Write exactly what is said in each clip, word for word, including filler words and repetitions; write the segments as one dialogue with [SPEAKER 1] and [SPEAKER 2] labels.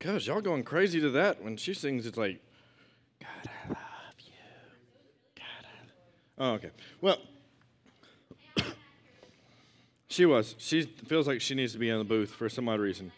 [SPEAKER 1] Cuz y'all going crazy to that. When she sings, it's like, God, I love you. God, I love... Oh, okay. Well, she was. She feels like she needs to be in the booth for some odd reason.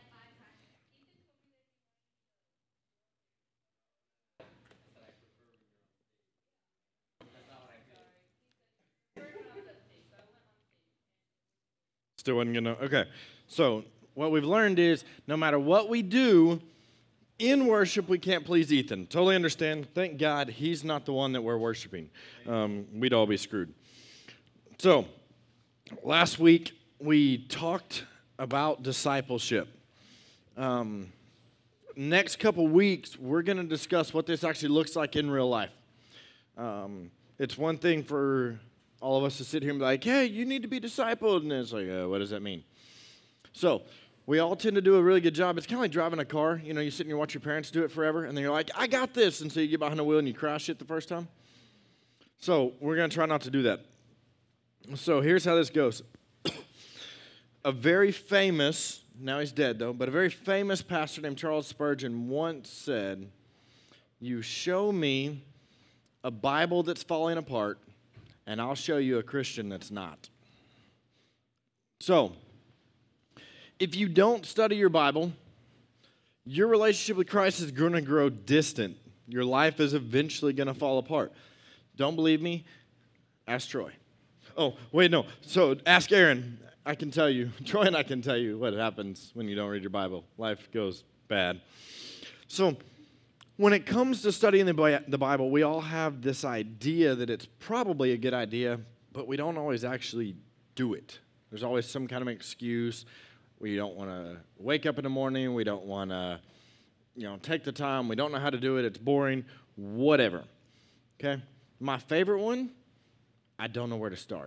[SPEAKER 1] Still wasn't gonna. Okay. So what we've learned is no matter what we do in worship, we can't please Ethan. Totally understand. Thank God he's not the one that we're worshiping. Um, we'd all be screwed. So last week we talked about discipleship. Um, next couple weeks we're going to discuss what this actually looks like in real life. Um, it's one thing for all of us to sit here and be like, hey, you need to be discipled. And it's like, uh, what does that mean? So we all tend to do a really good job. It's kind of like driving a car. You know, you sit and you watch your parents do it forever, and then you're like, I got this. And so you get behind the wheel and you crash it the first time. So we're going to try not to do that. So here's how this goes. A very famous, now he's dead though, but a very famous pastor named Charles Spurgeon once said, you show me a Bible that's falling apart, and I'll show you a Christian that's not. So, if you don't study your Bible, your relationship with Christ is going to grow distant. Your life is eventually going to fall apart. Don't believe me? Ask Troy. Oh, wait, no. So, ask Aaron. I can tell you. Troy and I can tell you what happens when you don't read your Bible. Life goes bad. So, when it comes to studying the Bible, we all have this idea that it's probably a good idea, but we don't always actually do it. There's always some kind of excuse. We don't want to wake up in the morning. We don't want to, you know, take the time. We don't know how to do it. It's boring. Whatever. Okay? My favorite one, I don't know where to start.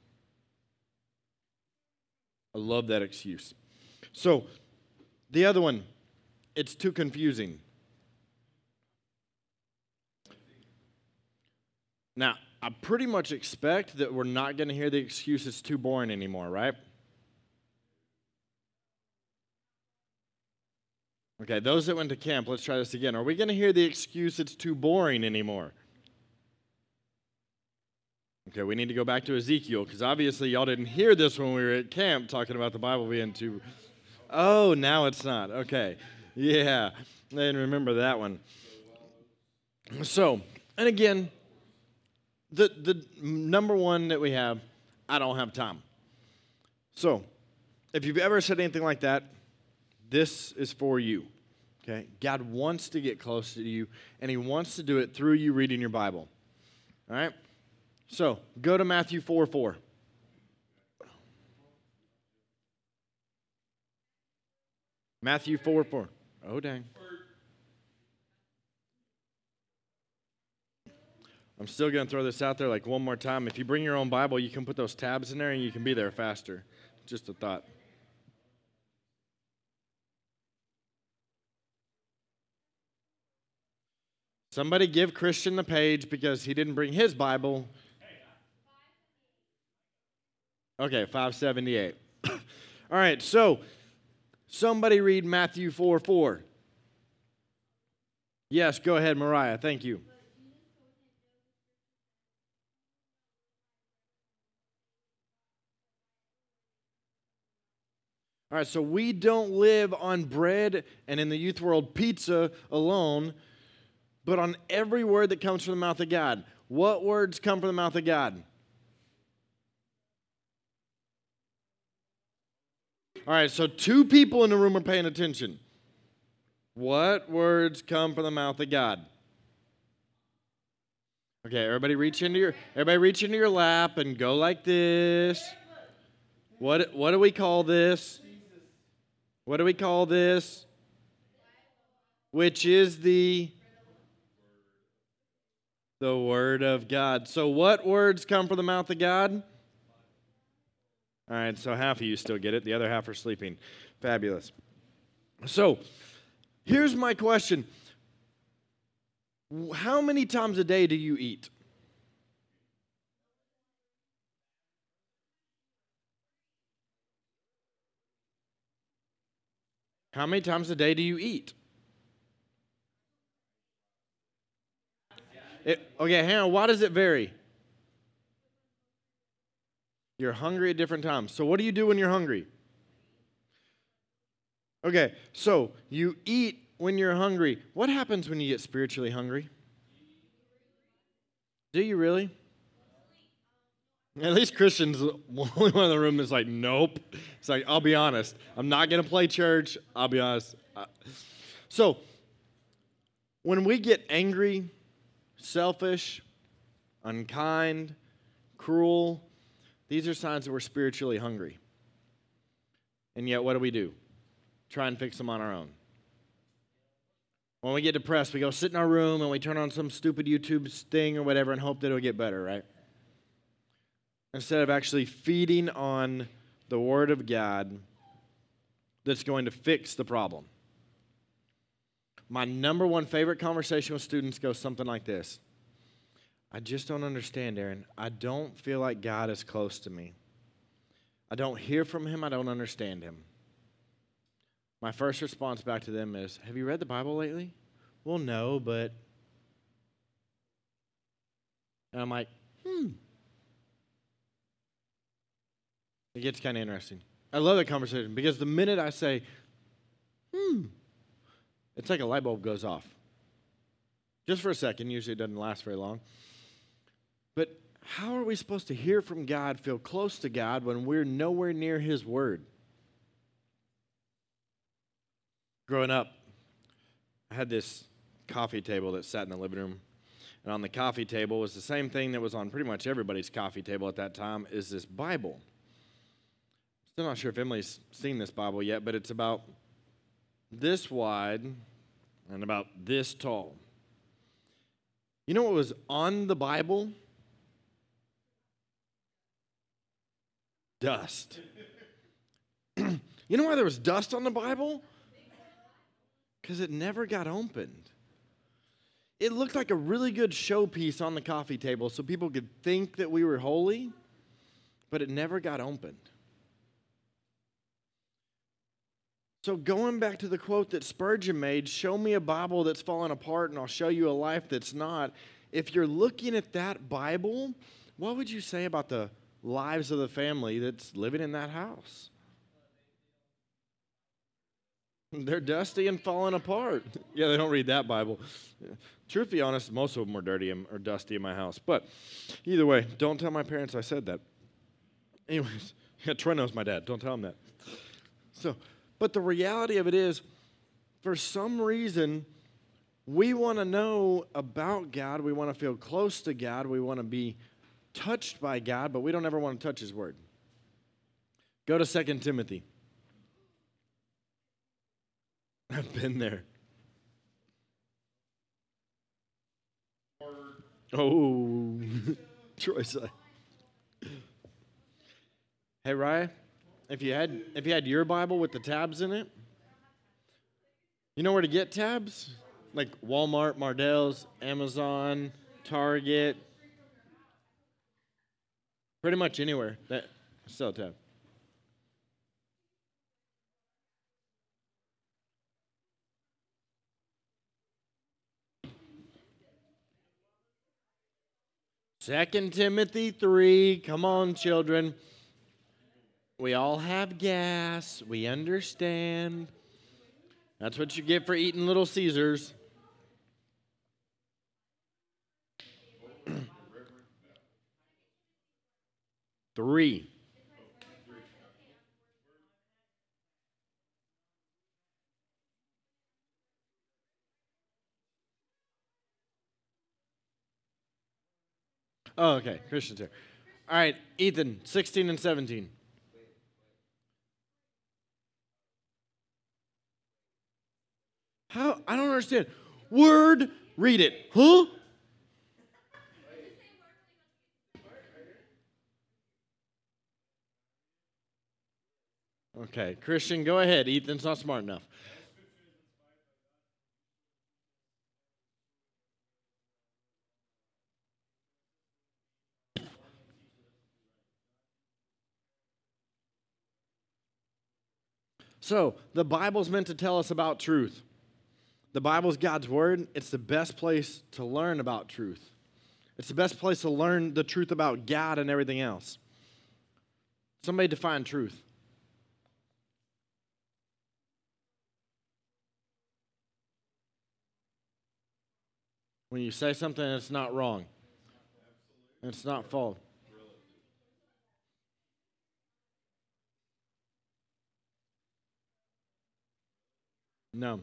[SPEAKER 1] I love that excuse. So, the other one, it's too confusing. Now, I pretty much expect that we're not going to hear the excuse it's too boring anymore, right? Okay, those that went to camp, let's try this again. Are we going to hear the excuse it's too boring anymore? Okay, we need to go back to Ezekiel, because obviously y'all didn't hear this when we were at camp talking about the Bible being too... Oh, now it's not. Okay, yeah, I didn't remember that one. So, and again... The the number one that we have, I don't have time. So, if you've ever said anything like that, this is for you, okay? God wants to get close to you, and he wants to do it through you reading your Bible, all right? So, go to Matthew four four. Matthew four four. Oh, dang. I'm still going to throw this out there like one more time. If you bring your own Bible, you can put those tabs in there and you can be there faster. Just a thought. Somebody give Christian the page because he didn't bring his Bible. Okay, five seventy-eight. All right, so somebody read Matthew four four. Yes, go ahead, Mariah. Thank you. All right, so we don't live on bread and in the youth world pizza alone, but on every word that comes from the mouth of God. What words come from the mouth of God? All right, so two people in the room are paying attention. What words come from the mouth of God? Okay, everybody reach into your everybody reach into your lap and go like this. What what do we call this? What do we call this? Which is the the Word of God. So what words come from the mouth of God? All right, so half of you still get it. The other half are sleeping. Fabulous. So here's my question. How many times a day do you eat? How many times a day do you eat? It, okay, hang on. Why does it vary? You're hungry at different times. So what do you do when you're hungry? Okay, so you eat when you're hungry. What happens when you get spiritually hungry? Do you really? At least Christian's the only one in the room that's like, nope. It's like, I'll be honest. I'm not going to play church. I'll be honest. So, when we get angry, selfish, unkind, cruel, these are signs that we're spiritually hungry. And yet, what do we do? Try and fix them on our own. When we get depressed, we go sit in our room and we turn on some stupid YouTube thing or whatever and hope that it'll get better, right? Instead of actually feeding on the Word of God that's going to fix the problem. My number one favorite conversation with students goes something like this. I just don't understand, Aaron. I don't feel like God is close to me. I don't hear from Him. I don't understand Him. My first response back to them is, have you read the Bible lately? Well, no, but... And I'm like, hmm. It gets kind of interesting. I love that conversation because the minute I say, hmm, it's like a light bulb goes off. Just for a second. Usually it doesn't last very long. But how are we supposed to hear from God, feel close to God, when we're nowhere near His Word? Growing up, I had this coffee table that sat in the living room. And on the coffee table was the same thing that was on pretty much everybody's coffee table at that time, is this Bible. Still not sure if Emily's seen this Bible yet, but it's about this wide and about this tall. You know what was on the Bible? Dust. You know why there was dust on the Bible? Because it never got opened. It looked like a really good showpiece on the coffee table so people could think that we were holy, but it never got opened. So going back to the quote that Spurgeon made, show me a Bible that's fallen apart and I'll show you a life that's not. If you're looking at that Bible, what would you say about the lives of the family that's living in that house? They're dusty and falling apart. Yeah, they don't read that Bible. Truth be honest, most of them are dirty or dusty in my house. But either way, don't tell my parents I said that. Anyways, yeah, Troy knows my dad. Don't tell him that. So, but the reality of it is, for some reason, we want to know about God. We want to feel close to God. We want to be touched by God, but we don't ever want to touch His Word. Go to Second Timothy. I've been there. Oh, Troy said. Hey, Ryan, if you had if you had your Bible with the tabs in it, you know where to get tabs? Like Walmart, Mardel's, Amazon, Target, pretty much anywhere that sell a tab. Second Timothy three, come on, children. We all have gas. We understand. That's what you get for eating Little Caesars. Three. Oh, okay. Christian's here. All right, Ethan, sixteen and seventeen. How? I don't understand. Word, read it. Huh? Okay, Christian, go ahead. Ethan's not smart enough. So, the Bible's meant to tell us about truth. The Bible's God's Word. It's the best place to learn about truth. It's the best place to learn the truth about God and everything else. Somebody define truth. When you say something that's not wrong. It's not false. No.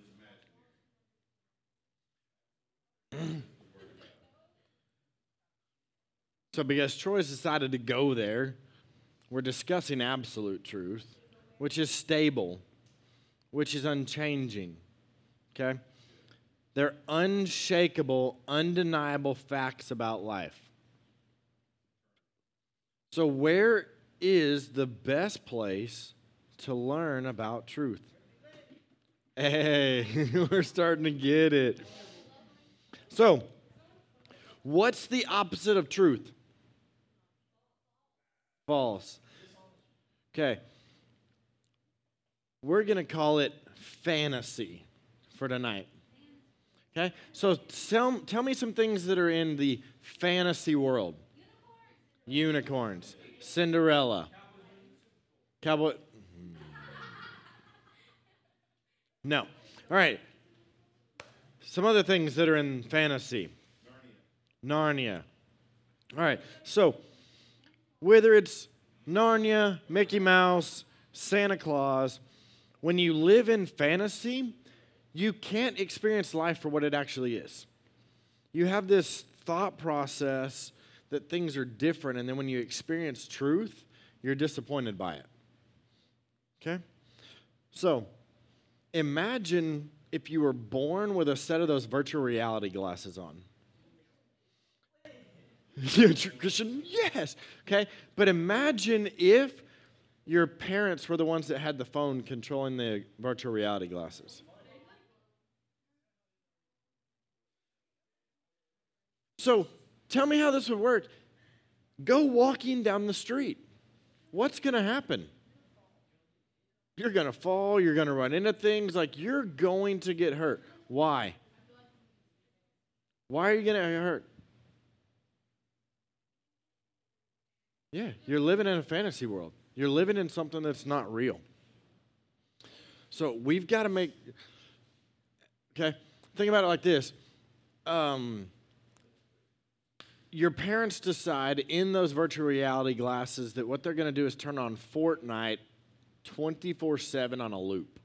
[SPEAKER 1] So because Troy's decided to go there, we're discussing absolute truth, which is stable, which is unchanging. Okay? They're unshakable, undeniable facts about life. So where is the best place to learn about truth? Hey, we're starting to get it. So, what's the opposite of truth? False. Okay. We're going to call it fantasy for tonight. Okay? So tell, tell me some things that are in the fantasy world. Unicorns. Cinderella. Cowboy. No. All right. Some other things that are in fantasy. Narnia. Narnia. All right. So, whether it's Narnia, Mickey Mouse, Santa Claus, when you live in fantasy, you can't experience life for what it actually is. You have this thought process that things are different, and then when you experience truth, you're disappointed by it. Okay? So, imagine if you were born with a set of those virtual reality glasses on. Christian, yes. Okay, but imagine if your parents were the ones that had the phone controlling the virtual reality glasses. So, tell me how this would work. Go walking down the street. What's going to happen? You're going to fall. You're going to run into things. Like, you're going to get hurt. Why? Why are you going to get hurt? Yeah, you're living in a fantasy world. You're living in something that's not real. So we've got to make, okay, think about it like this. Um, your parents decide in those virtual reality glasses that what they're going to do is turn on Fortnite twenty-four seven on a loop.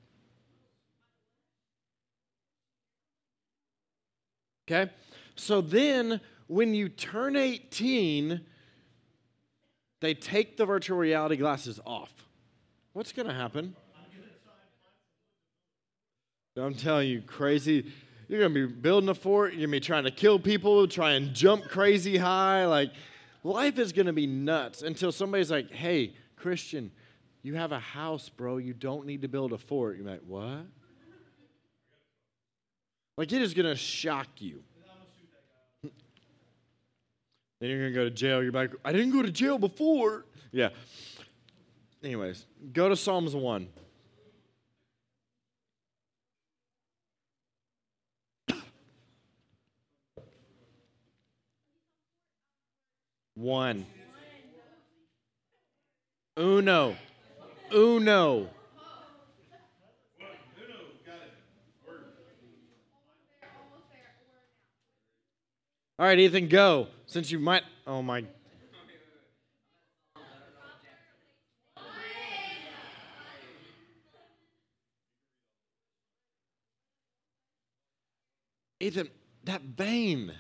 [SPEAKER 1] Okay? So then when you turn eighteen, they take the virtual reality glasses off. What's going to happen? I'm telling you, crazy. You're going to be building a fort. You're going to be trying to kill people, try and jump crazy high. Like, life is going to be nuts until somebody's like, hey, Christian, you have a house, bro. You don't need to build a fort. You're like, what? Like, it is going to shock you. Then you're going to go to jail. You're like, I didn't go to jail before. Yeah. Anyways, go to Psalms one. One. Uno. Uno. All right, Ethan, go. Since you might, oh my. Ethan, that vein.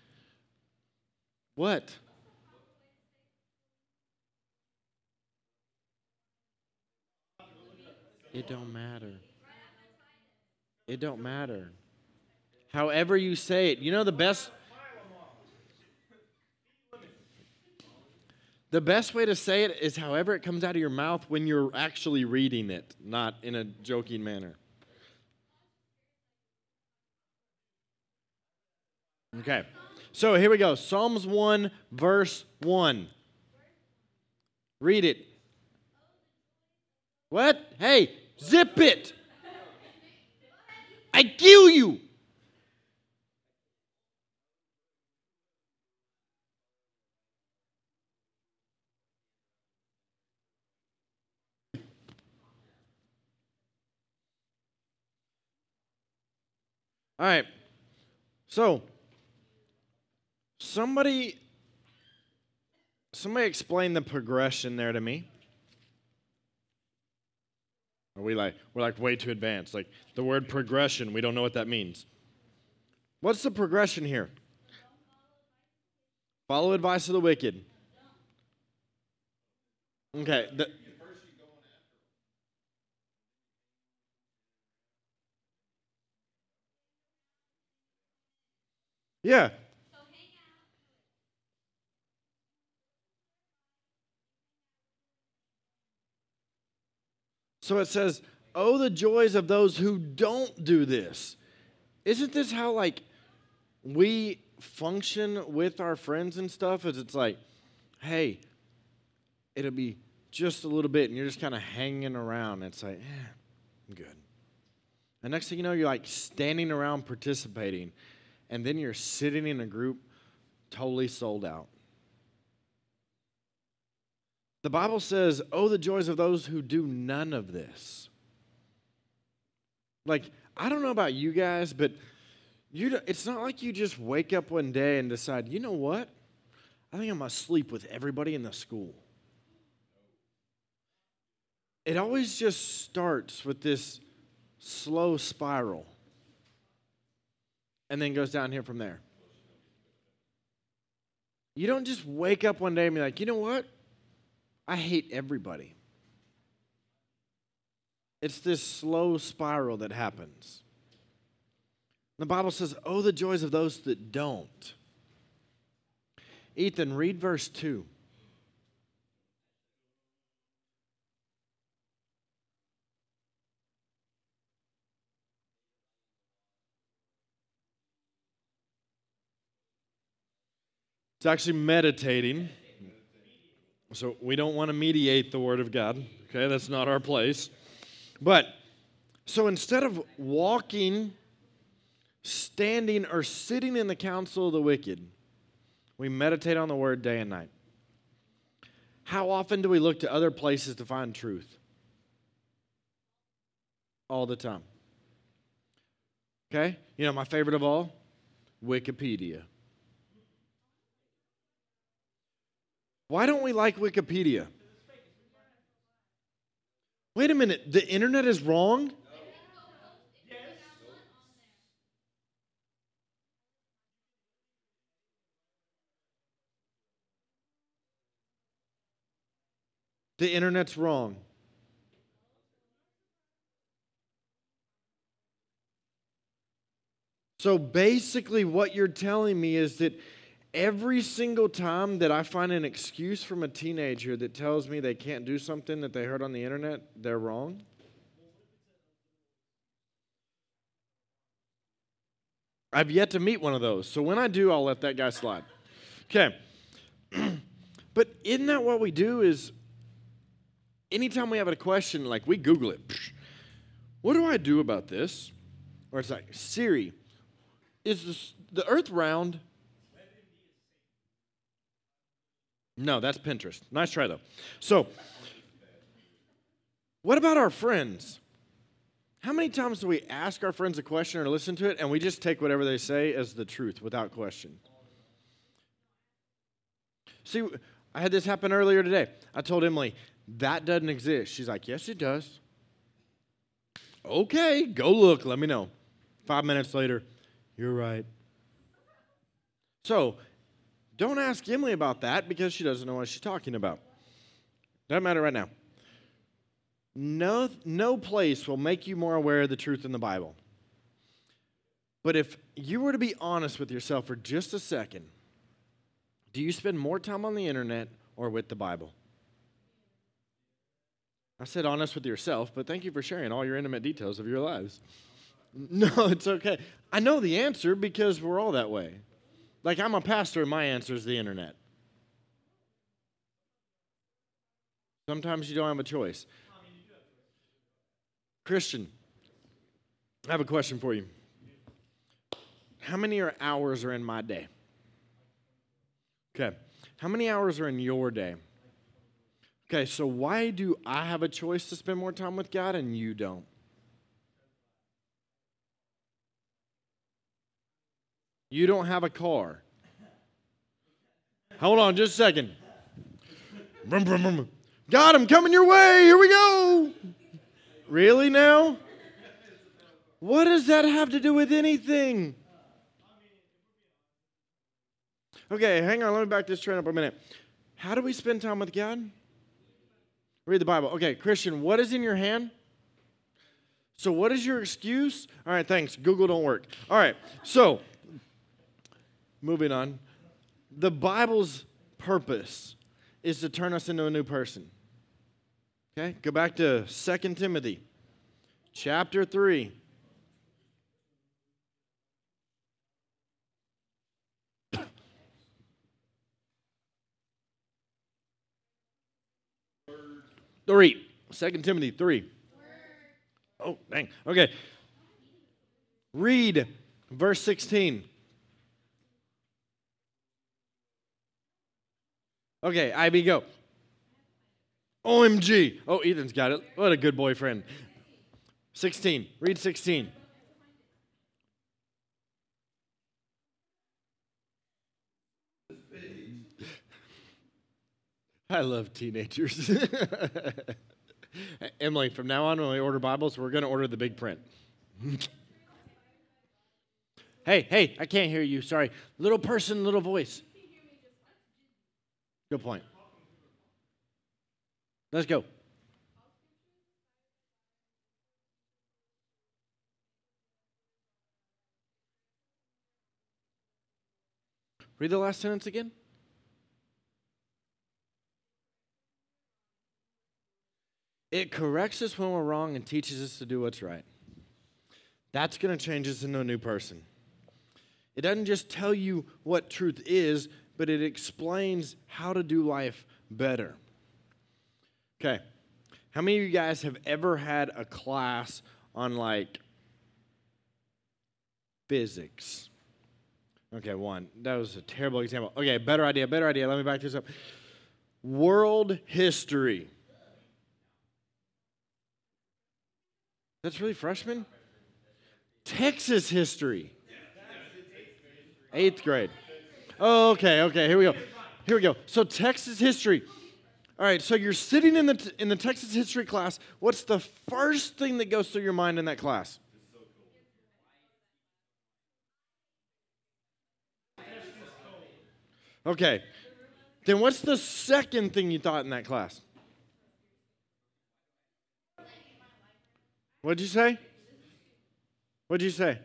[SPEAKER 1] What? It don't matter. It don't matter. However you say it. You know the best... The best way to say it is however it comes out of your mouth when you're actually reading it, not in a joking manner. Okay. So here we go. Psalms one, verse one. Read it. What? Hey, zip it. I kill you. All right. So, somebody somebody explain the progression there to me. Are we like we're like way too advanced? Like the word progression, we don't know what that means. What's the progression here? Follow advice of the wicked. Okay. The, yeah. So it says, "Oh, the joys of those who don't do this." Isn't this how like we function with our friends and stuff? Is it's like, hey, it'll be just a little bit, and you're just kind of hanging around. It's like, eh, I'm good. The next thing you know, you're like standing around participating, and then you're sitting in a group totally sold out. The Bible says, "Oh, the joys of those who do none of this." Like, I don't know about you guys, but you don't- it's not like you just wake up one day and decide, you know what? I think I'm going to sleep with everybody in the school. It always just starts with this slow spiral and then goes down here from there. You don't just wake up one day and be like, you know what? I hate everybody. It's this slow spiral that happens. The Bible says, "Oh, the joys of those that don't." Ethan, read verse two. It's actually meditating. So we don't want to mediate the Word of God. Okay, that's not our place. But, so instead of walking, standing, or sitting in the counsel of the wicked, we meditate on the Word day and night. How often do we look to other places to find truth? All the time. Okay? You know, my favorite of all? Wikipedia. Why don't we like Wikipedia? Wait a minute, the internet is wrong? The internet's wrong. So basically, what you're telling me is that every single time that I find an excuse from a teenager that tells me they can't do something that they heard on the internet, they're wrong? I've yet to meet one of those. So when I do, I'll let that guy slide. Okay. But isn't that what we do is anytime we have a question, like we Google it. What do I do about this? Or it's like, Siri, is this, the earth round? No, that's Pinterest. Nice try, though. So, what about our friends? How many times do we ask our friends a question or listen to it, and we just take whatever they say as the truth without question? See, I had this happen earlier today. I told Emily, that doesn't exist. She's like, yes, it does. Okay, go look. Let me know. Five minutes later, you're right. So, don't ask Emily about that because she doesn't know what she's talking about. Doesn't matter right now. No, no place will make you more aware of the truth in the Bible. But if you were to be honest with yourself for just a second, do you spend more time on the internet or with the Bible? I said honest with yourself, but thank you for sharing all your intimate details of your lives. No, it's okay. I know the answer because we're all that way. Like, I'm a pastor, and my answer is the internet. Sometimes you don't have a choice. Christian, I have a question for you. How many hours are in my day? Okay. How many hours are in your day? Okay, so why do I have a choice to spend more time with God and you don't? You don't have a car. Hold on just a second. Brum, brum, brum. God, I'm coming your way. Here we go. Really now? What does that have to do with anything? Okay, hang on. Let me back this train up a minute. How do we spend time with God? Read the Bible. Okay, Christian, what is in your hand? So what is your excuse? All right, thanks. Google don't work. All right, so moving on. The Bible's purpose is to turn us into a new person. Okay, go back to Second Timothy chapter three. Three. Second Timothy three. Oh, dang. Okay. Read verse sixteen. Okay, I B, go. O M G. Oh, Ethan's got it. What a good boyfriend. sixteen. Read sixteen. I love teenagers. Emily, from now on when we order Bibles, we're going to order the big print. Hey, hey, I can't hear you. Sorry. Little person, little voice. Good point. Let's go. Read the last sentence again. It corrects us when we're wrong and teaches us to do what's right. That's going to change us into a new person. It doesn't just tell you what truth is, but it explains how to do life better. Okay. How many of you guys have ever had a class on, like, physics? Okay, one. That was a terrible example. Okay, better idea, better idea. Let me back this up. World history. That's really freshman? Texas history. Eighth grade. Oh, okay, okay, here we go. Here we go. So Texas history. All right, so you're sitting in the in the Texas history class. What's the first thing that goes through your mind in that class? Okay. Then what's the second thing you thought in that class? What'd you say? What'd you say?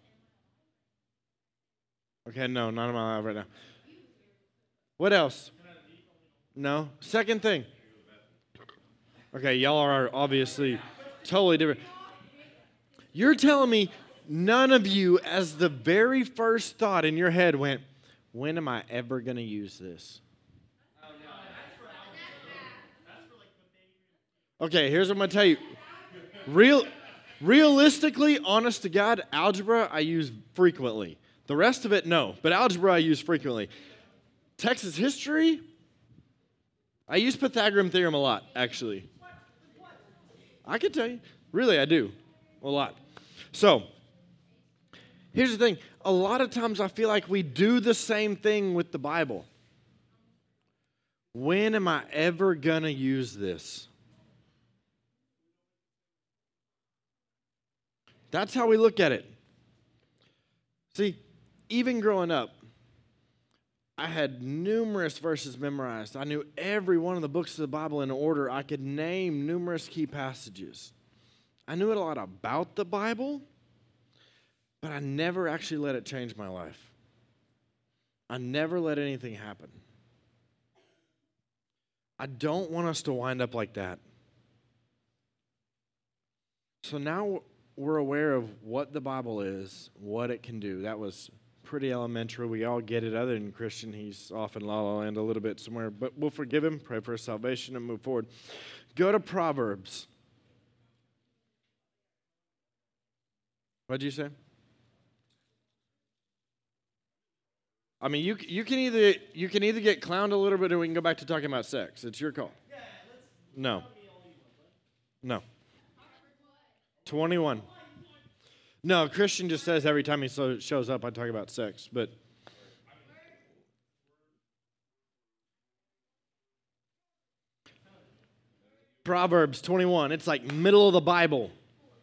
[SPEAKER 1] Okay, no, not in my life right now. What else? No. Second thing. Okay, y'all are obviously totally different. You're telling me none of you, as the very first thought in your head went, when am I ever going to use this? Okay, here's what I'm going to tell you. Real, realistically, honest to God, algebra I use frequently. The rest of it, no. But algebra I use frequently. Texas history, I use Pythagorean theorem a lot, actually. I can tell you. Really, I do. A lot. So, here's the thing. A lot of times I feel like we do the same thing with the Bible. When am I ever going to use this? That's how we look at it. See, even growing up, I had numerous verses memorized. I knew every one of the books of the Bible in order. I could name numerous key passages. I knew a lot about the Bible, but I never actually let it change my life. I never let anything happen. I don't want us to wind up like that. So now we're aware of what the Bible is, what it can do. That was pretty elementary. We all get it. Other than Christian, he's off in La La Land a little bit somewhere. But we'll forgive him, pray for his salvation, and move forward. Go to Proverbs. What did you say? I mean, you you can either you can either get clowned a little bit, or we can go back to talking about sex. It's your call. No. No. twenty-one. No, Christian just says every time he so, shows up, I talk about sex. But Proverbs twenty-one, it's like middle of the Bible.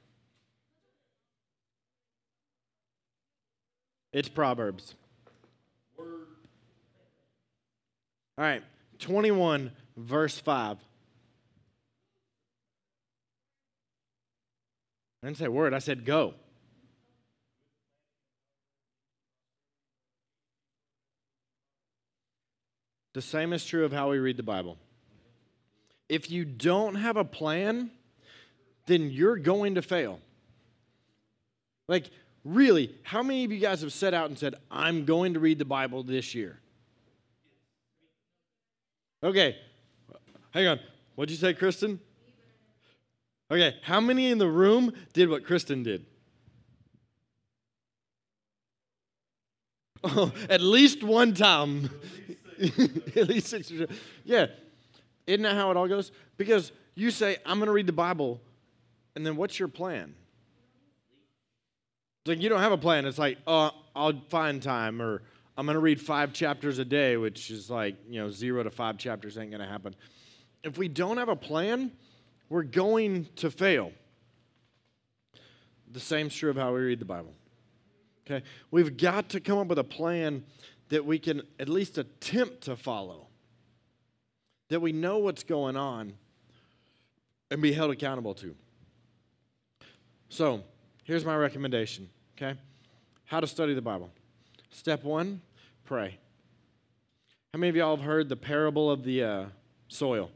[SPEAKER 1] It's Proverbs. All right, twenty-one, verse five. I didn't say word, I said go. The same is true of how we read the Bible. If you don't have a plan, then you're going to fail. Like, really, how many of you guys have set out and said, I'm going to read the Bible this year? Okay, hang on. What'd you say, Kristen? Okay, how many in the room did what Kristen did? Oh, at least one time. At least six. Yeah. Isn't that how it all goes? Because you say, I'm going to read the Bible, and then what's your plan? It's like you don't have a plan. It's like, oh, I'll find time, or I'm going to read five chapters a day, which is like, you know, zero to five chapters ain't going to happen. If we don't have a plan, we're going to fail. The same's true of how we read the Bible. Okay? We've got to come up with a plan that we can at least attempt to follow, that we know what's going on and be held accountable to. So, here's my recommendation, okay? How to study the Bible. Step one, pray. How many of y'all have heard the parable of the uh, soil?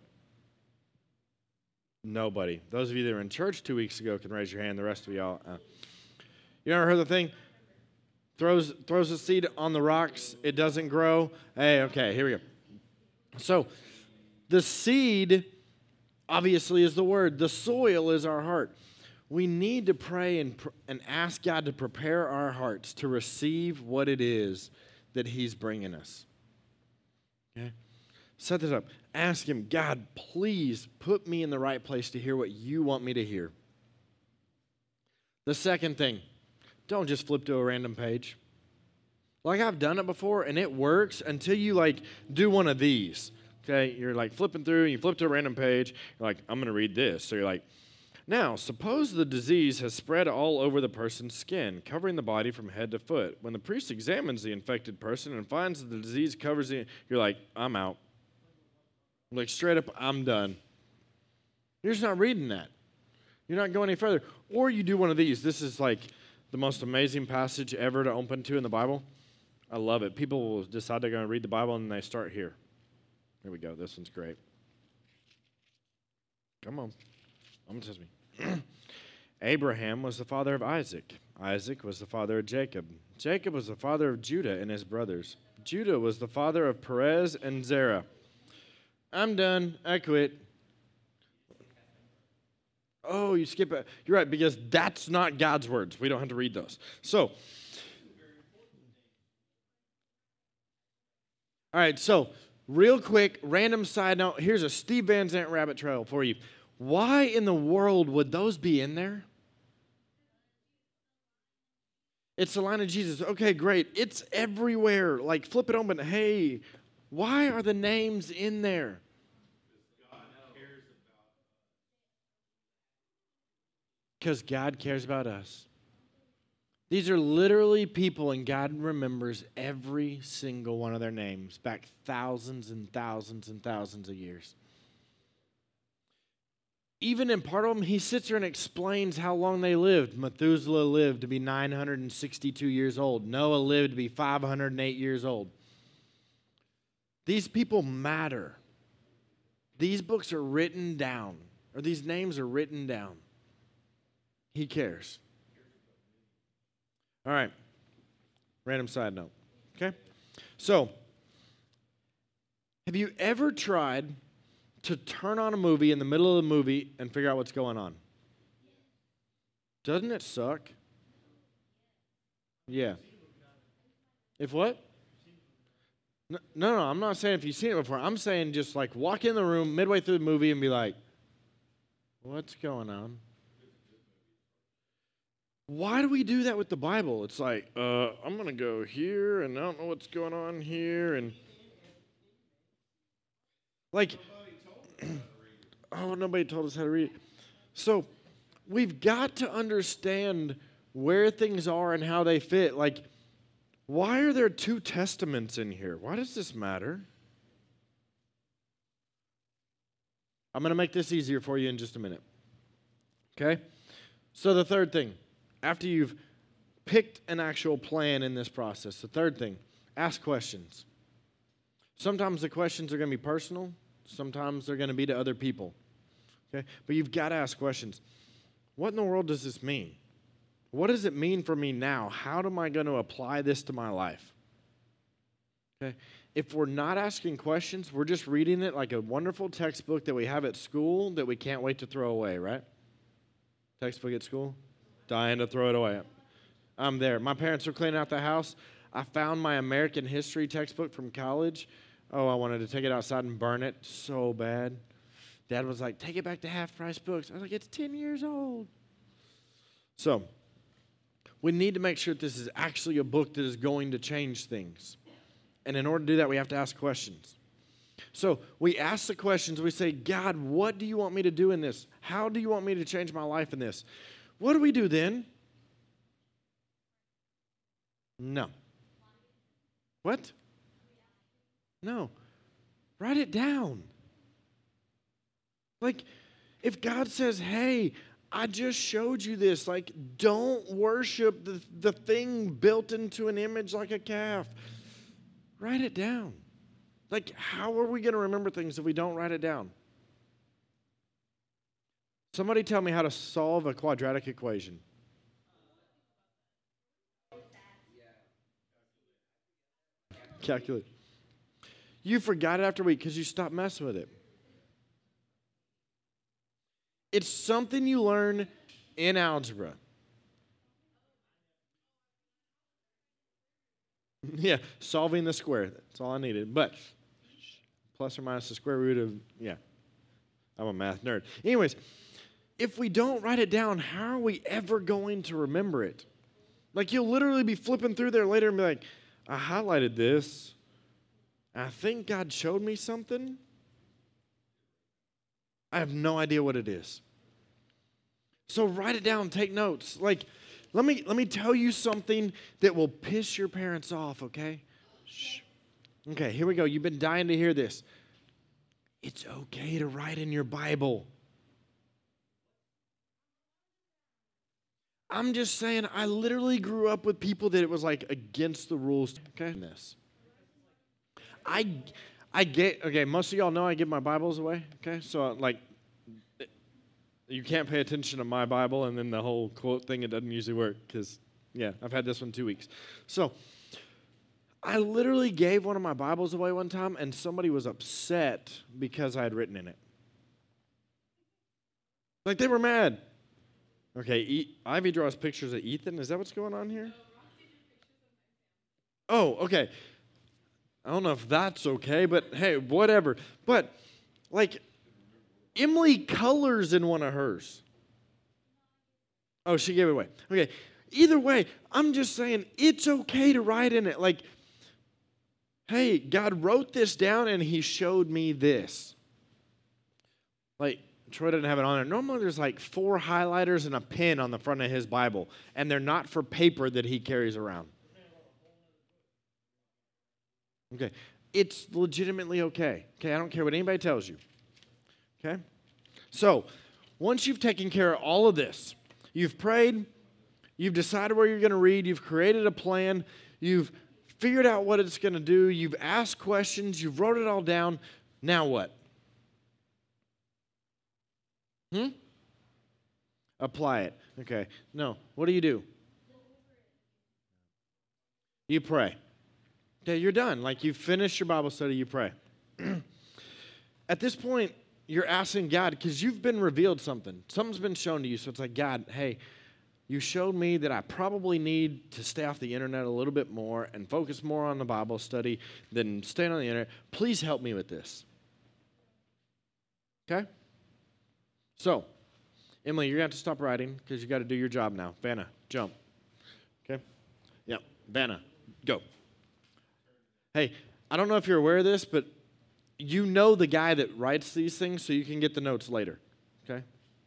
[SPEAKER 1] Nobody. Those of you that were in church two weeks ago can raise your hand. The rest of y'all. Uh. You ever heard the thing? Throws, throws a seed on the rocks. It doesn't grow. Hey, okay, here we go. So, the seed, obviously, is the word. The soil is our heart. We need to pray and, and ask God to prepare our hearts to receive what it is that He's bringing us. Okay? Set this up. Ask Him, God, please put me in the right place to hear what you want me to hear. The second thing, don't just flip to a random page. Like, I've done it before, and it works until you, like, do one of these. Okay, you're like flipping through, and you flip to a random page. You're like, I'm going to read this. So you're like, now, suppose the disease has spread all over the person's skin, covering the body from head to foot. When the priest examines the infected person and finds that the disease covers it, you're like, I'm out. Like, straight up, I'm done. You're just not reading that. You're not going any further. Or you do one of these. This is like the most amazing passage ever to open to in the Bible. I love it. People will decide they're going to read the Bible, and they start here. Here we go. This one's great. Come on. I'm going to test me. Abraham was the father of Isaac. Isaac was the father of Jacob. Jacob was the father of Judah and his brothers. Judah was the father of Perez and Zerah. I'm done. I quit. Oh, you skip it. You're right, because that's not God's words. We don't have to read those. So, all right, so real quick, random side note. Here's a Steve Van Zandt rabbit trail for you. Why in the world would those be in there? It's the line of Jesus. Okay, great. It's everywhere. Like, flip it open. Hey, why are the names in there? Because God cares about us. These are literally people, and God remembers every single one of their names back thousands and thousands and thousands of years. Even in part of them, he sits there and explains how long they lived. Methuselah lived to be nine hundred sixty-two years old. Noah lived to be five hundred eight years old. These people matter. These books are written down, or these names are written down. He cares. All right. Random side note. Okay? So, have you ever tried to turn on a movie in the middle of the movie and figure out what's going on? Doesn't it suck? Yeah. If what? No, no, no, I'm not saying if you've seen it before. I'm saying just like walk in the room midway through the movie and be like, what's going on? why do we do that with the Bible? It's like, uh, I'm going to go here, and I don't know what's going on here, and like, oh, nobody told us how to read it. So we've got to understand where things are and how they fit. Like, why are there two testaments in here? Why does this matter? I'm going to make this easier for you in just a minute. Okay? So the third thing, after you've picked an actual plan in this process, the third thing, ask questions. Sometimes the questions are going to be personal. Sometimes they're going to be to other people. Okay? But you've got to ask questions. What in the world does this mean? What does it mean for me now? How am I going to apply this to my life? Okay? If we're not asking questions, we're just reading it like a wonderful textbook that we have at school that we can't wait to throw away, right? Textbook at school? Dying to throw it away. I'm there. My parents were cleaning out the house. I found my American history textbook from college. Oh, I wanted to take it outside and burn it so bad. Dad was like, take it back to half-price books. I was like, it's ten years old. So, we need to make sure that this is actually a book that is going to change things. And in order to do that, we have to ask questions. So we ask the questions. We say, God, what do you want me to do in this? How do you want me to change my life in this? What do we do then? No. What? No. Write it down. Like, if God says, hey, I just showed you this. Like, don't worship the, the thing built into an image like a calf. Write it down. Like, how are we going to remember things if we don't write it down? Somebody tell me how to solve a quadratic equation. Calculate. You forgot it after a week because you stopped messing with it. It's something you learn in algebra. Yeah, solving the square. That's all I needed. But plus or minus the square root of, yeah. I'm a math nerd. Anyways, if we don't write it down, how are we ever going to remember it? Like, you'll literally be flipping through there later and be like, I highlighted this. I think God showed me something. I have no idea what it is. So write it down, take notes. Like, let me let me tell you something that will piss your parents off, okay? Shh. Okay, here we go. You've been dying to hear this. It's okay to write in your Bible. I'm just saying, I literally grew up with people that it was like against the rules. Okay, this. I, I get, okay, most of y'all know I give my Bibles away, okay? So, like, you can't pay attention to my Bible and then the whole quote thing, it doesn't usually work because, yeah, I've had this one two weeks. So, I literally gave one of my Bibles away one time and somebody was upset because I had written in it. Like, they were mad. Okay, e- Ivy draws pictures of Ethan. Is that what's going on here? Oh, okay. I don't know if that's okay, but hey, whatever. But, like, Emily colors in one of hers. Oh, she gave it away. Okay, either way, I'm just saying it's okay to write in it. Like, hey, God wrote this down and he showed me this. Like, Troy didn't have it on there. Normally there's like four highlighters and a pen on the front of his Bible, and they're not for paper that he carries around. Okay. It's legitimately okay. Okay, I don't care what anybody tells you. Okay? So, once you've taken care of all of this, you've prayed, you've decided where you're going to read, you've created a plan, you've figured out what it's going to do, you've asked questions, you've wrote it all down, now what? Hmm? Apply it. Okay. No. What do you do? You pray. Okay, you're done. Like, you finished your Bible study, you pray. At this point, you're asking God, because you've been revealed something. Something's been shown to you. So it's like, God, hey, you showed me that I probably need to stay off the internet a little bit more and focus more on the Bible study than staying on the internet. Please help me with this. Okay? So, Emily, you're going to have to stop writing because you got to do your job now. Vanna, jump. Okay? Yeah, Vanna, go. Hey, I don't know if you're aware of this, but you know the guy that writes these things so you can get the notes later. Okay?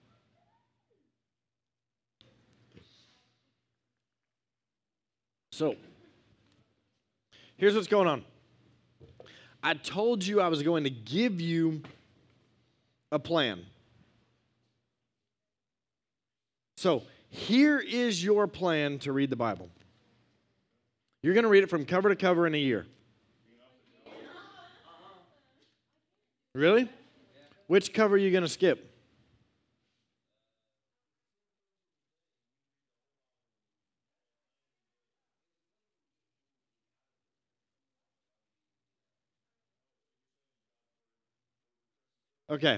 [SPEAKER 1] So, here's what's going on. I told you I was going to give you a plan. So, here is your plan to read the Bible. You're going to read it from cover to cover in a year. Really? Which cover are you going to skip? Okay.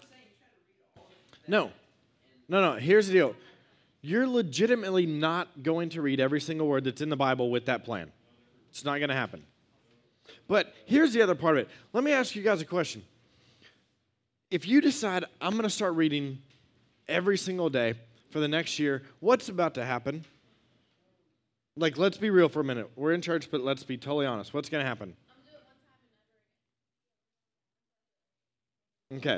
[SPEAKER 1] No. No, no. Here's the deal. You're legitimately not going to read every single word that's in the Bible with that plan. It's not going to happen. But here's the other part of it. Let me ask you guys a question. If you decide I'm going to start reading every single day for the next year, what's about to happen? Like, let's be real for a minute. We're in church, but let's be totally honest. What's going to happen? Okay.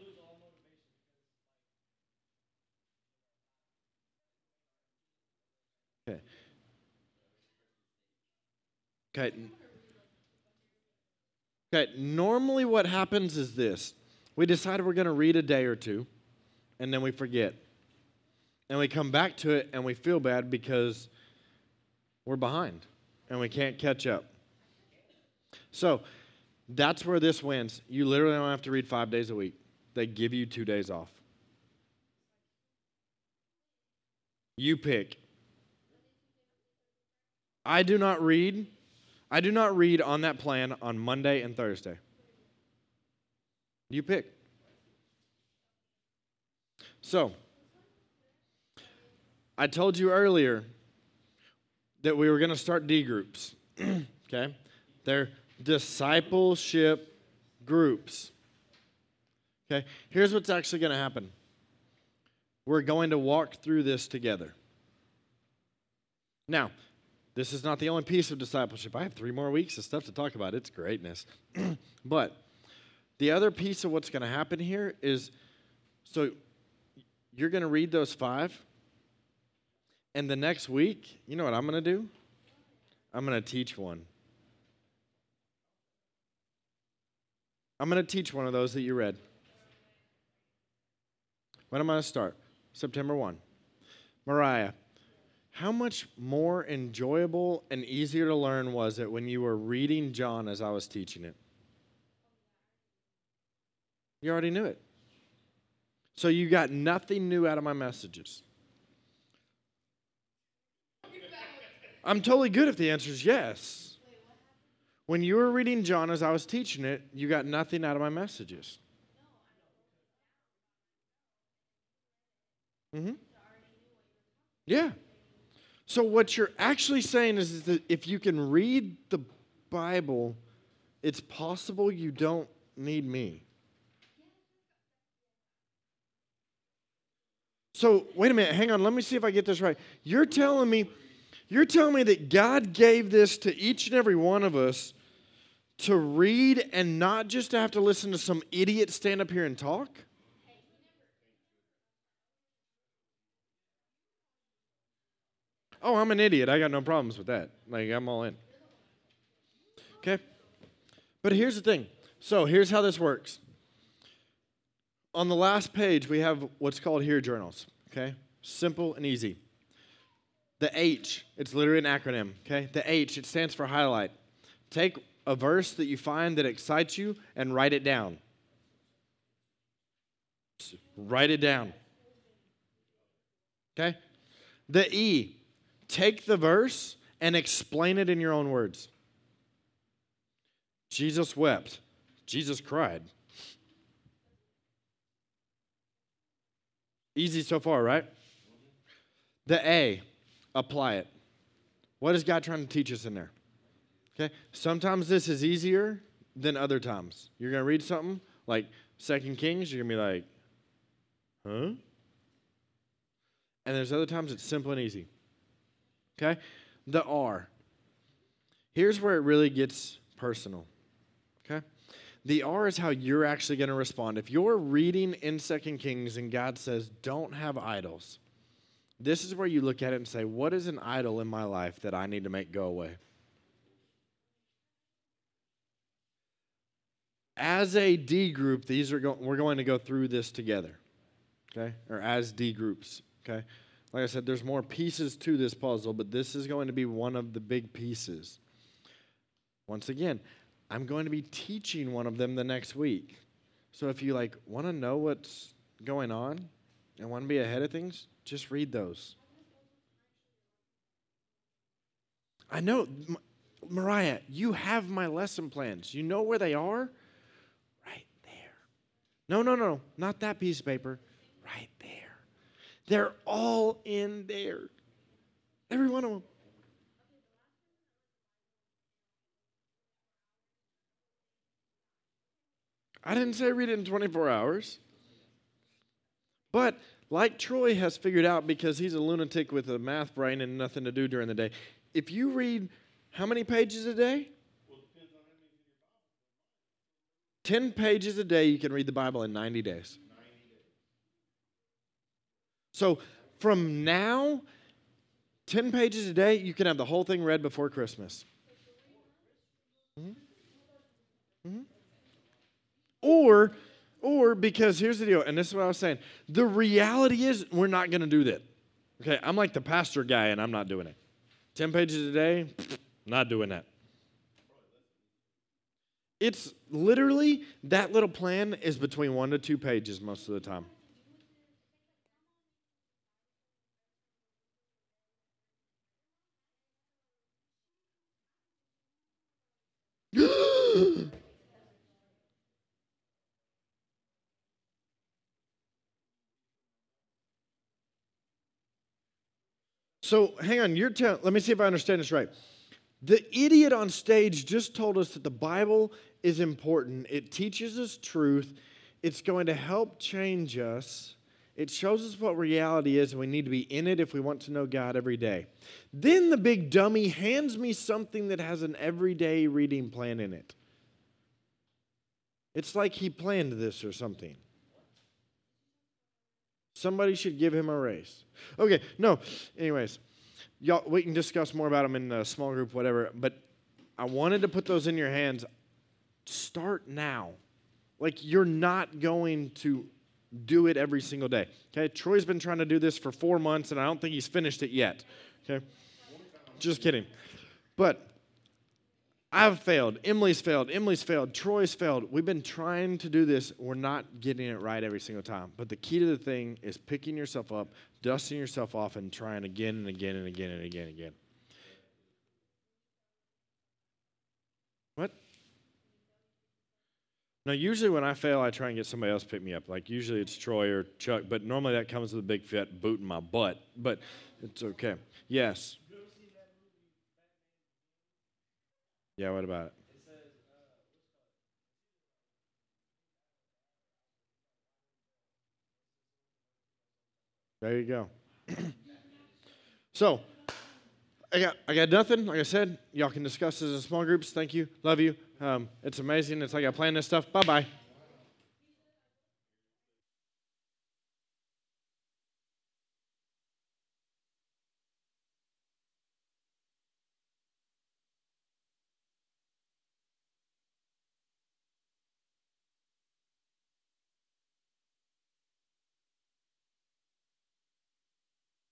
[SPEAKER 1] Okay. Okay. Okay. Normally, what happens is this: we decide we're going to read a day or two, and then we forget, and we come back to it, and we feel bad because we're behind, and we can't catch up. So that's where this wins. You literally don't have to read five days a week. They give you two days off. You pick. I do not read. I do not read on that plan on Monday and Thursday. You pick. So, I told you earlier that we were going to start D groups. Okay? They're discipleship groups. Okay? Here's what's actually going to happen. We're going to walk through this together. Now, this is not the only piece of discipleship. I have three more weeks of stuff to talk about. It's greatness. But the other piece of what's going to happen here is, so you're going to read those five, and the next week, you know what I'm going to do? I'm going to teach one. I'm going to teach one of those that you read. When am I going to start? September first. Mariah, how much more enjoyable and easier to learn was it when you were reading John as I was teaching it? You already knew it. So you got nothing new out of my messages. I'm totally good if the answer is yes. When you were reading John as I was teaching it, you got nothing out of my messages. Mm-hmm. Yeah. So what you're actually saying is that if you can read the Bible, it's possible you don't need me. So wait a minute, hang on, let me see if I get this right. You're telling me, you're telling me that God gave this to each and every one of us to read and not just to have to listen to some idiot stand up here and talk? Oh, I'm an idiot. I got no problems with that. Like, I'm all in. Okay? But here's the thing. So here's how this works. On the last page, we have what's called Hear Journals. Okay? Simple and easy. The H, it's literally an acronym. Okay? The H, it stands for highlight. Take a verse that you find that excites you and write it down. Write it down. Okay? The E, take the verse and explain it in your own words. Jesus wept. Jesus cried. Easy so far, right? The A, apply it. What is God trying to teach us in there? Okay? Sometimes this is easier than other times. You're going to read something like Second Kings, you're going to be like, huh? and there's other times it's simple and easy. Okay? The R. Here's where it really gets personal. Okay? The R is how you're actually going to respond. If you're reading in Second Kings and God says, don't have idols, this is where you look at it and say, what is an idol in my life that I need to make go away? As a D group, these are go- we're going to go through this together, okay? Or as D groups, okay? Like I said, there's more pieces to this puzzle, but this is going to be one of the big pieces. Once again, I'm going to be teaching one of them the next week. So if you like want to know what's going on and want to be ahead of things, just read those. I know, M- Mariah, you have my lesson plans. You know where they are? Right there. No, no, no, not that piece of paper. Right there. They're all in there. Every one of them. I didn't say read it in twenty-four hours. But like Troy has figured out, because he's a lunatic with a math brain and nothing to do during the day, if you read how many pages a day? ten pages a day, you can read the Bible in ninety days. So from now, ten pages a day, you can have the whole thing read before Christmas. Mm-hmm. Mm-hmm. Or, or because here's the deal, and this is what I was saying. The reality is we're not going to do that. Okay, I'm like the pastor guy, and I'm not doing it. ten pages a day, not doing that. It's literally, that little plan is between one to two pages most of the time. So hang on, you're telling, let me see if I understand this right. The idiot on stage just told us that the Bible is important. It teaches us truth. It's going to help change us. It shows us what reality is, and we need to be in it if we want to know God every day. Then the big dummy hands me something that has an everyday reading plan in it. It's like he planned this or something. Somebody should give him a raise. Okay, no. Anyways, y'all, we can discuss more about them in a small group, whatever. But I wanted to put those in your hands. Start now. Like, you're not going to do it every single day. Okay, Troy's been trying to do this for four months, and I don't think he's finished it yet. Okay, just kidding. But I've failed. Emily's failed. Emily's failed. Troy's failed. We've been trying to do this. We're not getting it right every single time. But the key to the thing is picking yourself up, dusting yourself off, and trying again and again and again and again and again. What? Now, usually when I fail, I try and get somebody else to pick me up. Like, usually it's Troy or Chuck, but normally that comes with a big fat boot in my butt. But it's okay. Yes. Yeah, what about it? There you go. So, I got I got nothing. Like I said, y'all can discuss this in small groups. Thank you. Love you. Um, it's amazing. It's like I planned this stuff. Bye-bye.